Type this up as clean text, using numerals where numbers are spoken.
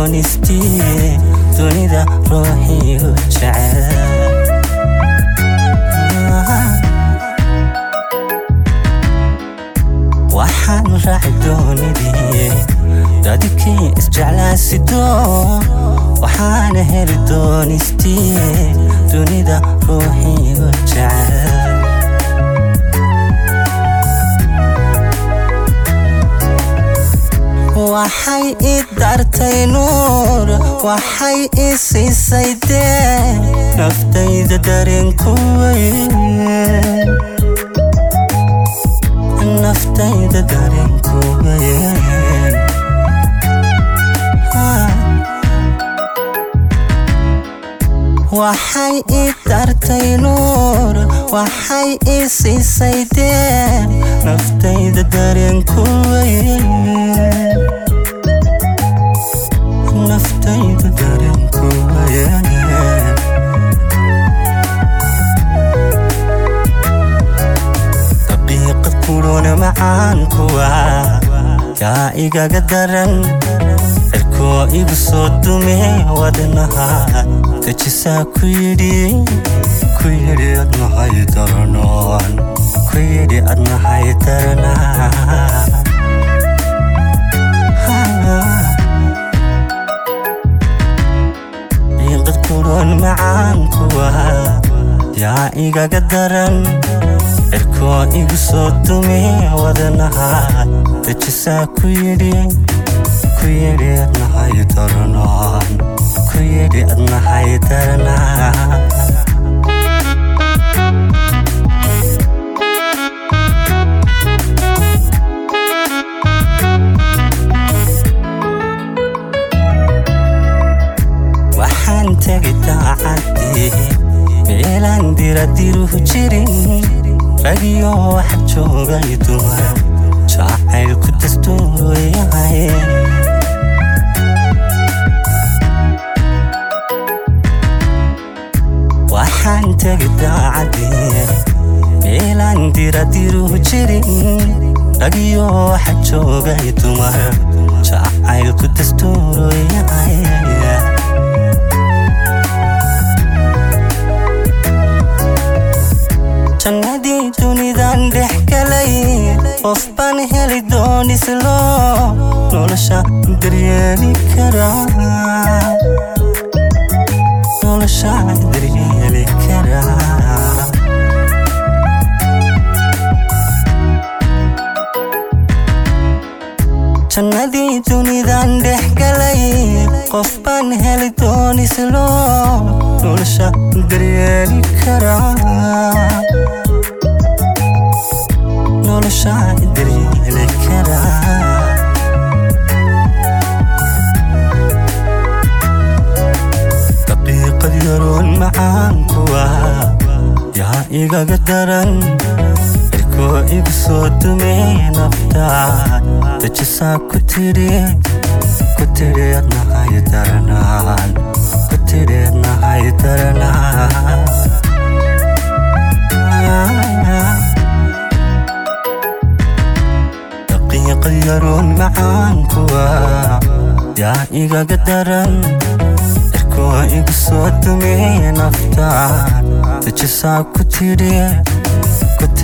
doonisti dunida ruuxii u jecel waxaan raaci doonidii dadkii isjeclaasido waxaan heli doonisti dunida ruuxii u jecel waxay idartay nuur waxay isiisay deen naftayda dareenku weyn naftayda dareenku weyn waxay idartay nuur waxay isiisay deen naftayda dareenku weyn naftayda dareenku weyn daqiiqad kuluna macaanku yaa igaga daran cirkoo igu soo dume wadnaha dajisaa ku yidhi adnahay daranoon ku yidhi adnahay daranaa daqiiqad kulun macaanku yaa igaga daran cirkoo igu soo dume wadnaha dajisaa ku yidhi adnahay daranoon ku yidhi adnahay daranaa waxaan tegay daacadii meelaan diradiruhu jirin ragiyo waxa joogay dumar jacaylku dastuur yahay waxaan tegay daacadii meelaan diradiruhu jirin ragiyo waxa joogay dumar jacaylku dastuur yahay jannadii dunidan dhex galay qof baan heli doonislo nolosha daryeeli karaa nolosha daryeeli karaa jannadii dunidan dhex galay qof baan heli doonislo nolosha daryeeli karaa nolosha daryeeli karaa daqiiqad yaroon macaanku yaa igaga daran cirkoo igu soo dume naftaad dajisaa ku tidhi adnahay daranaan ku tidhi adnahay daranaa daqiiqad yaroon macaanku yaa igaga daran cirkoo igu soo dume naftaad dajisaa ku tidhi